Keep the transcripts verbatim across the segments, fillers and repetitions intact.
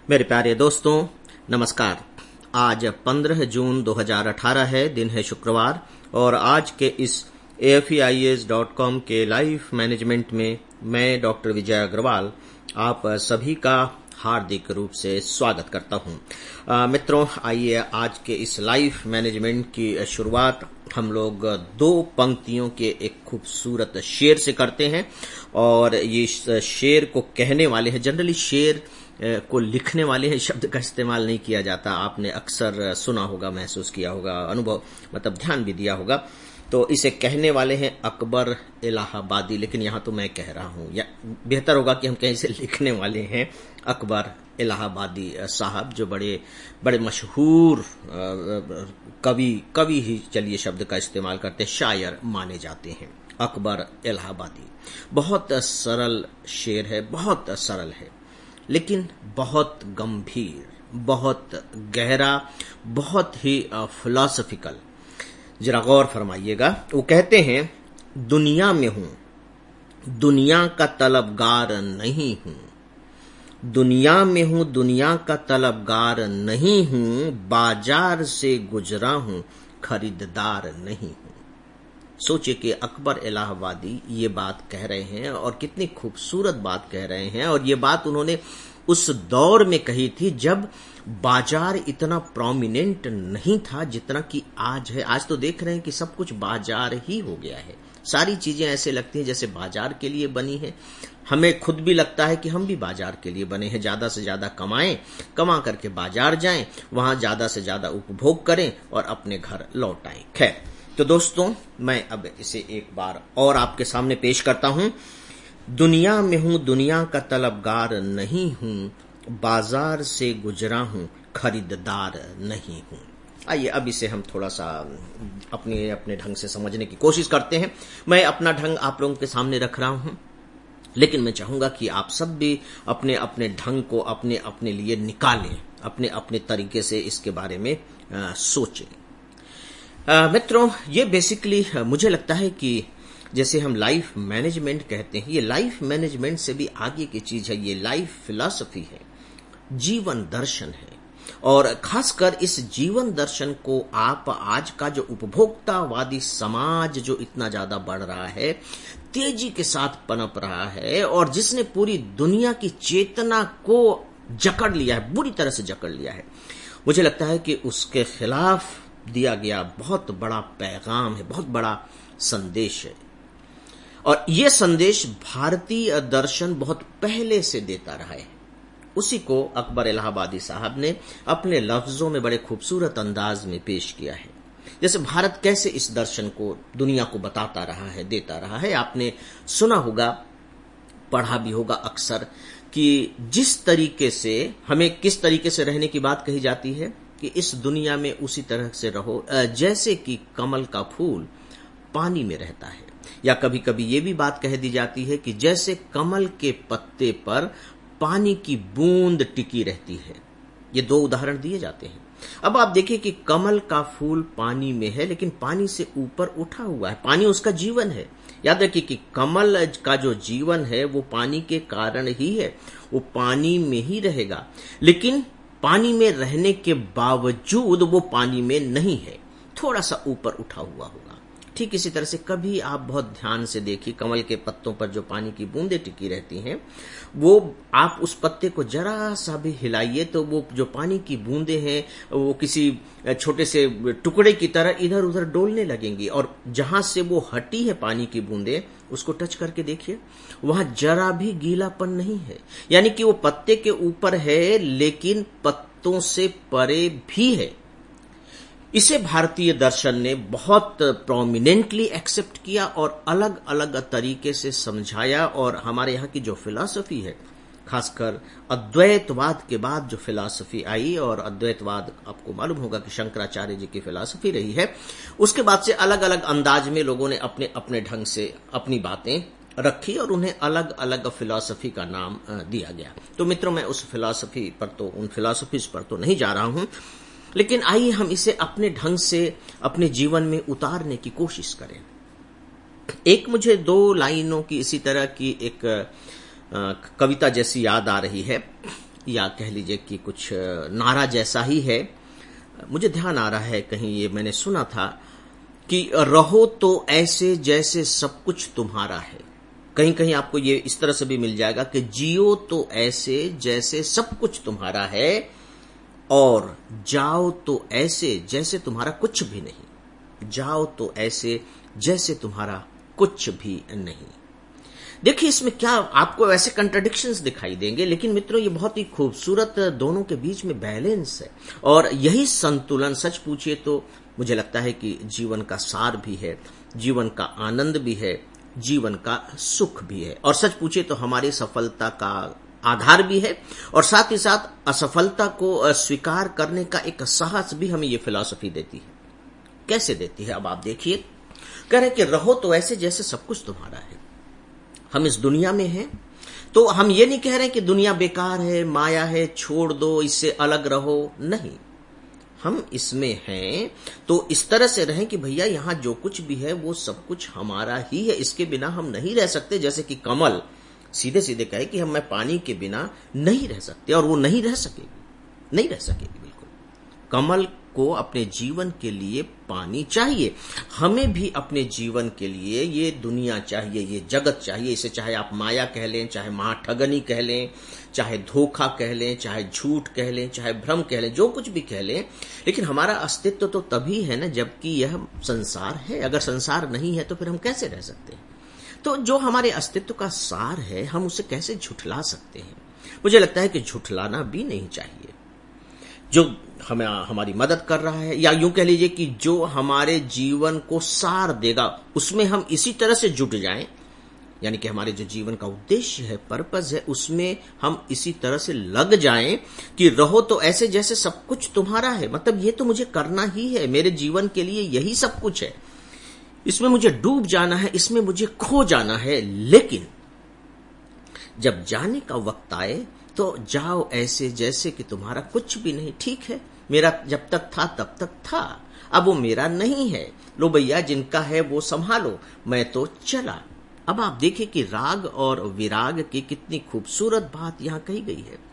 मेरे प्यारे दोस्तों, नमस्कार। आज पंद्रह जून दो हज़ार अठारह है, दिन है शुक्रवार, और आज के इस A F E I S dot com के लाइफ मैनेजमेंट में मैं डॉक्टर विजय अग्रवाल आप सभी का हार्दिक रूप से स्वागत करता हूं। मित्रों, आइए आज के इस लाइफ मैनेजमेंट की शुरुआत हम लोग दो पंक्तियों के एक खूबसूरत शेर से करते हैं। और ये शेर को कहने वाले हैं, जनरली शेर को लिखने वाले हैं, शब्द का इस्तेमाल नहीं किया जाता। आपने अक्सर सुना होगा, महसूस किया होगा, अनुभव मतलब ध्यान भी दिया होगा। तो इसे कहने वाले हैं अकबर इलाहाबादी, लेकिन यहाँ तो मैं कह रहा हूँ, या बेहतर होगा कि हम कहीं से लिखने वाले हैं अकबर इलाहाबादी साहब, जो बड़े बड़े मशहूर कवि कवि ही चलिए शब्द का इस्तेमाल करते, शायर माने जाते हैं अकबर इलाहाबादी। बहुत सरल शेर है, बहुत सरल है, लेकिन बहुत गंभीर, बहुत गहरा, बहुत ही फिलॉसफिकल। जरा गौर फरमाइएगा। वो कहते हैं, दुनिया में हूं, दुनिया का तलबगार नहीं हूं, दुनिया में हूं, दुनिया का तलबगार नहीं हूं, बाजार से गुजरा हूं, खरीददार नहीं हूं। सोचिए कि अकबर इलाहाबादी ये बात कह रहे हैं, और कितनी खूबसूरत बात कह रहे हैं। और ये बात उन्होंने उस दौर में कही थी जब बाजार इतना प्रोमिनेंट नहीं था जितना कि आज है। आज तो देख रहे हैं कि सब कुछ बाजार ही हो गया है। सारी चीजें ऐसे लगती हैं जैसे बाजार के लिए बनी है। हमें खुद भी लगता है कि हम भी बाजार के लिए बने हैं। ज्यादा से ज्यादा कमाएं, कमा करके बाजार जाएं, वहां ज्यादा से ज्यादा उपभोग करें और अपने घर लौट आएं। खैर, तो दोस्तों, मैं अब इसे एक बार और आपके सामने पेश करता हूं। दुनिया में हूं, दुनिया का तलबगार नहीं हूं, बाजार से गुजरा हूं, खरीददार नहीं हूं। आइए अब इसे हम थोड़ा सा अपने अपने ढंग से समझने की कोशिश करते हैं। मैं अपना ढंग आप लोगों के सामने रख रहा हूं, लेकिन मैं चाहूंगा कि आप सब भी अपने अपने ढंग को अपने अपने लिए निकालें, अपने अपने तरीके से इसके बारे में आ, सोचें। Uh, मित्रों, ये बेसिकली uh, मुझे लगता है कि जैसे हम लाइफ मैनेजमेंट कहते हैं, ये लाइफ मैनेजमेंट से भी आगे की चीज है। ये लाइफ फिलॉसफी है, जीवन दर्शन है। और खासकर इस जीवन दर्शन को आप आज का जो उपभोक्तावादी समाज जो इतना ज्यादा बढ़ रहा है, तेजी के साथ पनप रहा है, और जिसने पूरी दुनिया की चेतना को जकड़ लिया है, बुरी तरह से जकड़ लिया है, मुझे लगता है कि उसके खिलाफ दिया गया बहुत बड़ा पैगाम है, बहुत बड़ा संदेश है। और यह संदेश भारतीय दर्शन बहुत पहले से देता रहा है। उसी को अकबर इलाहाबादी साहब ने अपने लफ्जों में बड़े खूबसूरत अंदाज में पेश किया है। जैसे भारत कैसे इस दर्शन को दुनिया को बताता रहा है, देता रहा है। आपने सुना होगा, पढ़ा भी होगा अक्सर, कि जिस तरीके से हमें किस तरीके से रहने की बात कही जाती है कि इस दुनिया में उसी तरह से रहो जैसे कि कमल का फूल पानी में रहता है। या कभी कभी ये भी बात कह दी जाती है कि जैसे कमल के पत्ते पर पानी की बूंद टिकी रहती है। ये दो उदाहरण दिए जाते हैं। अब आप देखिए कि कमल का फूल पानी में है, लेकिन पानी से ऊपर उठा हुआ है। पानी उसका जीवन है। याद रखिए कि कमल का जो जीवन है वो पानी के कारण ही है। वो पानी में ही रहेगा, लेकिन पानी में रहने के बावजूद वो पानी में नहीं है, थोड़ा सा ऊपर उठा हुआ होगा। ठीक इसी तरह से कभी आप बहुत ध्यान से देखिए, कमल के पत्तों पर जो पानी की बूंदें टिकी रहती हैं, वो आप उस पत्ते को जरा सा भी हिलाइए तो वो जो पानी की बूंदें हैं वो किसी छोटे से टुकड़े की तरह इधर उधर डोलने लगेंगी। और जहां से वो हटी है पानी की बूंदें, उसको टच करके देखिए, वहां जरा भी गीलापन नहीं है। यानी कि वो पत्ते के ऊपर है, लेकिन पत्तों से परे भी है। इसे भारतीय दर्शन ने बहुत प्रोमिनेंटली एक्सेप्ट किया और अलग अलग तरीके से समझाया। और हमारे यहाँ की जो फिलॉसफी है, खासकर अद्वैतवाद के बाद जो फिलॉसफी आई, और अद्वैतवाद आपको मालूम होगा कि शंकराचार्य जी की फिलॉसफी रही है, उसके बाद से अलग अलग अंदाज में लोगों ने अपने अपने ढंग से अपनी बातें रखी और उन्हें अलग अलग फिलॉसफी का नाम दिया गया। तो मित्रों, मैं उस फिलॉसफी पर तो उन फिलॉसफीज पर तो नहीं जा रहा हूं, लेकिन आइए हम इसे अपने ढंग से अपने जीवन में उतारने की कोशिश करें। एक मुझे दो लाइनों की इसी तरह की एक कविता जैसी याद आ रही है या कह लीजिए कि कुछ नारा जैसा ही है। मुझे ध्यान आ रहा है, कहीं ये मैंने सुना था कि रहो तो ऐसे जैसे सब कुछ तुम्हारा है। कहीं कहीं आपको ये इस तरह से भी मिल जाएगा कि जियो तो ऐसे जैसे सब कुछ तुम्हारा है और जाओ तो ऐसे जैसे तुम्हारा कुछ भी नहीं। जाओ तो ऐसे जैसे तुम्हारा कुछ भी नहीं। देखिए इसमें क्या आपको वैसे कंट्राडिक्शंस दिखाई देंगे, लेकिन मित्रों ये बहुत ही खूबसूरत दोनों के बीच में बैलेंस है और यही संतुलन सच पूछिए तो मुझे लगता है कि जीवन का सार भी है, जीवन का आनंद भी है, जीवन का सुख भी है और सच पूछिए तो हमारी सफलता का आधार भी है और साथ ही साथ असफलता को स्वीकार करने का एक साहस भी हमें ये फिलॉसफी देती है। कैसे देती है अब आप देखिए, कह रहे कि रहो तो ऐसे जैसे सब कुछ तुम्हारा है। हम इस दुनिया में हैं तो हम ये नहीं कह रहे कि दुनिया बेकार है, माया है, छोड़ दो, इससे अलग रहो, नहीं। हम इसमें हैं तो इस तरह से रहें कि भैया यहां जो कुछ भी है वो सब कुछ हमारा ही है, इसके बिना हम नहीं रह सकते। जैसे कि कमल सीधे सीधे कहे कि हम मैं पानी के बिना नहीं रह सकते और वो नहीं रह सकेगी, नहीं रह सकेगी बिल्कुल। कमल को अपने जीवन के लिए पानी चाहिए, हमें भी अपने जीवन के लिए ये दुनिया चाहिए, ये जगत चाहिए। इसे चाहे आप माया कह लें, चाहे महाठगनी कह लें, चाहे धोखा कह लें, चाहे झूठ कह लें, चाहे भ्रम कह लें, जो कुछ भी कह लें, लेकिन हमारा अस्तित्व तो तभी है ना जबकि यह संसार है। अगर संसार नहीं है तो फिर हम कैसे रह सकते हैं? तो जो हमारे अस्तित्व का सार है हम उसे कैसे झुठला सकते हैं? मुझे लगता है कि झुठलाना भी नहीं चाहिए। जो हमें हमारी मदद कर रहा है, या यूं कह लीजिए कि जो हमारे जीवन को सार देगा, उसमें हम इसी तरह से जुट जाएं, यानी कि हमारे जो जीवन का उद्देश्य है, पर्पस है, उसमें हम इसी तरह से लग जाएं कि रहो तो ऐसे जैसे सब कुछ तुम्हारा है। मतलब ये तो मुझे करना ही है, मेरे जीवन के लिए यही सब कुछ है, इसमें मुझे डूब जाना है, इसमें मुझे खो जाना है। लेकिन जब जाने का वक्त आए तो जाओ ऐसे जैसे कि तुम्हारा कुछ भी नहीं। ठीक है, मेरा जब तक था तब तक था, अब वो मेरा नहीं है, लो भैया जिनका है वो संभालो, मैं तो चला। अब आप देखिए कि राग और विराग की कितनी खूबसूरत बात यहां कही गई है।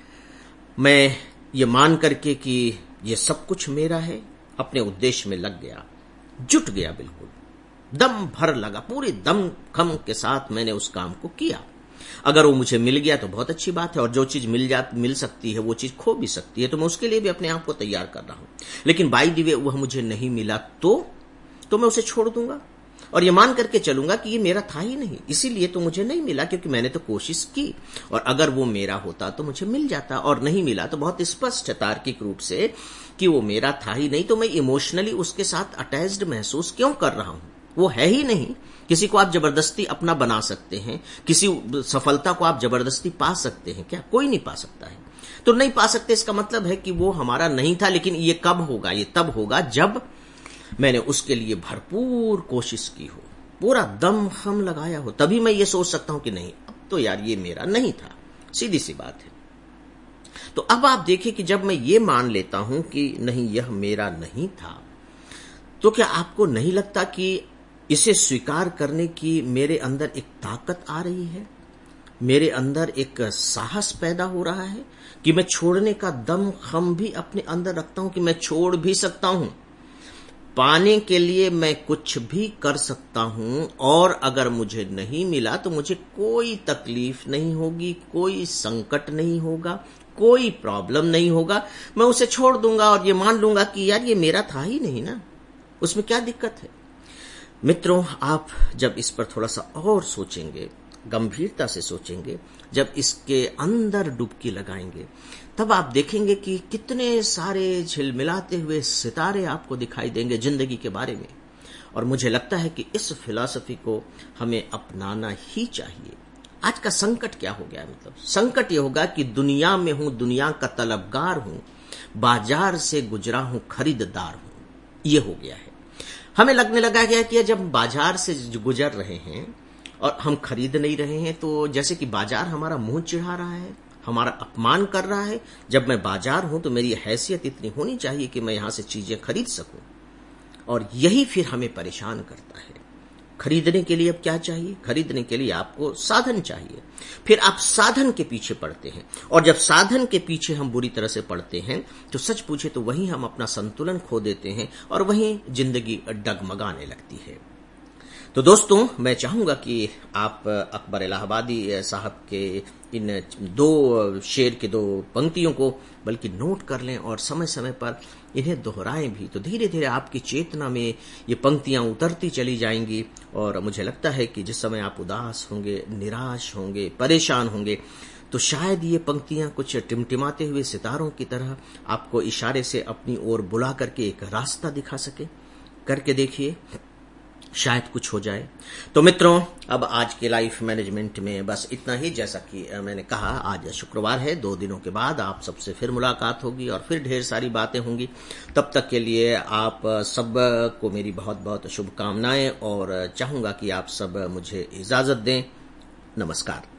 मैं ये मान करके कि ये सब कुछ मेरा है, अपने उद्देश्य में लग गया, जुट गया, बिल्कुल दम भर लगा, पूरे दम खम के साथ मैंने उस काम को किया। अगर वो मुझे मिल गया तो बहुत अच्छी बात है, और जो चीज मिल जा मिल सकती है वो चीज खो भी सकती है, तो मैं उसके लिए भी अपने आप को तैयार कर रहा हूं। लेकिन बाय द वे वह मुझे नहीं मिला तो तो मैं उसे छोड़ दूंगा और ये मान करके चलूंगा कि ये मेरा था ही नहीं, इसीलिए तो मुझे नहीं मिला, क्योंकि मैंने तो कोशिश की। और अगर वो मेरा होता तो मुझे मिल जाता, और नहीं मिला तो बहुत स्पष्ट है तार्किक रूप से कि वो मेरा था ही नहीं, तो मैं इमोशनली उसके साथ अटैच्ड महसूस क्यों कर रहा हूं? वो है ही नहीं। किसी को आप जबरदस्ती अपना बना सकते हैं, किसी सफलता को आप जबरदस्ती पा सकते हैं क्या? कोई नहीं पा सकता है। तो नहीं पा सकते इसका मतलब है कि वो हमारा नहीं था। लेकिन ये कब होगा? ये तब होगा जब मैंने उसके लिए भरपूर कोशिश की हो, पूरा दम खम लगाया हो, तभी मैं ये सोच सकता हूं कि नहीं, अब तो यार ये मेरा नहीं था। सीधी सी बात है। तो अब आप देखिए कि जब मैं ये मान लेता हूं कि नहीं यह मेरा नहीं था, तो क्या आपको नहीं लगता कि इसे स्वीकार करने की मेरे अंदर एक ताकत आ रही है, मेरे अंदर एक साहस पैदा हो रहा है कि मैं छोड़ने का दम खम भी अपने अंदर रखता हूं कि मैं छोड़ भी सकता हूं, पाने के लिए मैं कुछ भी कर सकता हूं, और अगर मुझे नहीं मिला तो मुझे कोई तकलीफ नहीं होगी, कोई संकट नहीं होगा, कोई प्रॉब्लम नहीं होगा। मैं उसे छोड़ दूंगा और ये मान लूंगा कि यार ये मेरा था ही नहीं ना, उसमें क्या दिक्कत है? मित्रों, आप जब इस पर थोड़ा सा और सोचेंगे, गंभीरता से सोचेंगे, जब इसके अंदर डुबकी लगाएंगे, तब आप देखेंगे कि कितने सारे झिलमिलाते हुए सितारे आपको दिखाई देंगे जिंदगी के बारे में। और मुझे लगता है कि इस फिलॉसफी को हमें अपनाना ही चाहिए। आज का संकट क्या हो गया है? मतलब संकट ये होगा कि दुनिया में हूं, दुनिया का तलबगार हूं, बाजार से गुजरा हूं, खरीददार हूं, ये हो गया है। हमें लगने लगा गया कि जब बाजार से गुजर रहे हैं और हम खरीद नहीं रहे हैं, तो जैसे कि बाजार हमारा मुंह चिढ़ा रहा है, हमारा अपमान कर रहा है। जब मैं बाजार हूं तो मेरी हैसियत इतनी होनी चाहिए कि मैं यहां से चीजें खरीद सकूं, और यही फिर हमें परेशान करता है। खरीदने के लिए अब क्या चाहिए? खरीदने के लिए आपको साधन चाहिए। फिर आप साधन के पीछे पड़ते हैं, और जब साधन के पीछे हम बुरी तरह से पड़ते हैं तो सच पूछे तो वहीं हम अपना संतुलन खो देते हैं और वहीं जिंदगी डगमगाने लगती है। तो दोस्तों, मैं चाहूंगा कि आप अकबर इलाहाबादी साहब के इन दो शेर की दो पंक्तियों को बल्कि नोट कर लें और समय समय पर इन्हें दोहराएं भी, तो धीरे धीरे आपकी चेतना में ये पंक्तियां उतरती चली जाएंगी। और मुझे लगता है कि जिस समय आप उदास होंगे, निराश होंगे, परेशान होंगे, तो शायद ये पंक्तियां कुछ टिमटिमाते हुए सितारों की तरह आपको इशारे से अपनी ओर बुला करके एक रास्ता दिखा सके। करके देखिए, शायद कुछ हो जाए। तो मित्रों, अब आज के लाइफ मैनेजमेंट में बस इतना ही। जैसा कि मैंने कहा, आज शुक्रवार है, दो दिनों के बाद आप सबसे फिर मुलाकात होगी और फिर ढेर सारी बातें होंगी। तब तक के लिए आप सब को मेरी बहुत बहुत शुभकामनाएं और चाहूंगा कि आप सब मुझे इजाजत दें। नमस्कार।